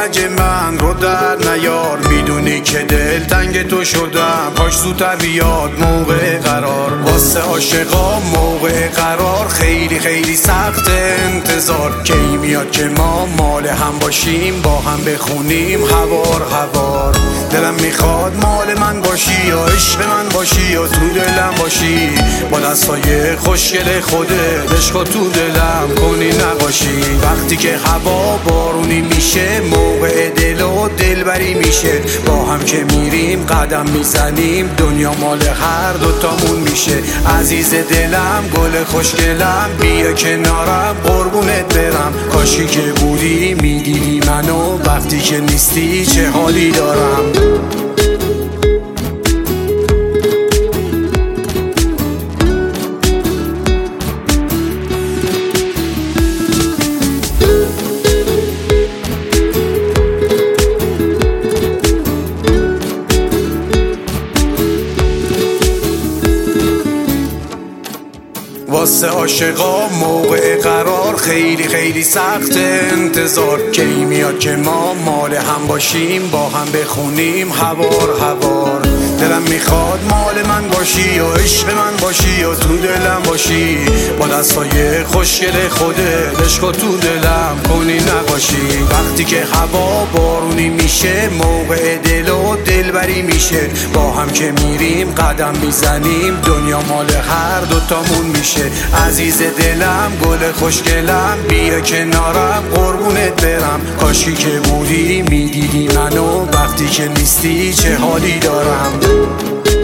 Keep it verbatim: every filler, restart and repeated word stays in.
رنج من رو در نیار، میدونی که دل تنگ تو شدم، کاش زودتر بیاد موقع قرار. واسه عاشقا موقع قرار خیلی خیلی سخت انتظار، کی میاد که ما مال هم باشیم، با هم بخونیم هوار هوار. دلم میخواد مال من باشی یا عشق من باشی یا تو دلم باشی، با دستای خوشگل خودت عشق تو دلم کنی نباشی. وقتی که هوا بارونی میشه موقع دل و دلبری میشه، با هم که میریم قدم میزنیم دنیا مال هر دوتامون میشه. عزیز دلم گل خوشگلم بیا کنارم قربونت برم، کاشی که بودی میدیدی منو، وقتی که نیستی چه حالی دارم. واسه عاشقا موقع قرار خیلی خیلی سخت انتظار، کی میاد که ما مال هم باشیم، با هم بخونیم هوار هوار. دلم میخواد مال من باشی یا عشق من باشی یا تو دلم باشی، با دستای خوشگل خودت عشق تو دلم کنی نباشی. وقتی که هوا بارونی میشه موقع دل و دلبری میشه، با هم که میریم قدم میزنیم دنیا مال هر دوتامون میشه. عزیز دلم گل خوشگلم بیا کنارم قربونت برم، کاشی که بودی میدیدی منو، وقتی که نیستی چه حالی دارم.